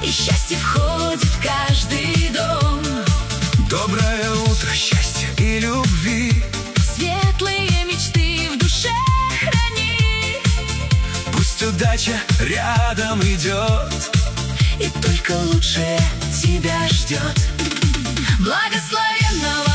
и счастье входит в каждый дом. Доброе утро, счастья и любви, Светлые мечты в душе храни. пусть удача рядом идет, И только лучшее тебя ждет. Благословенного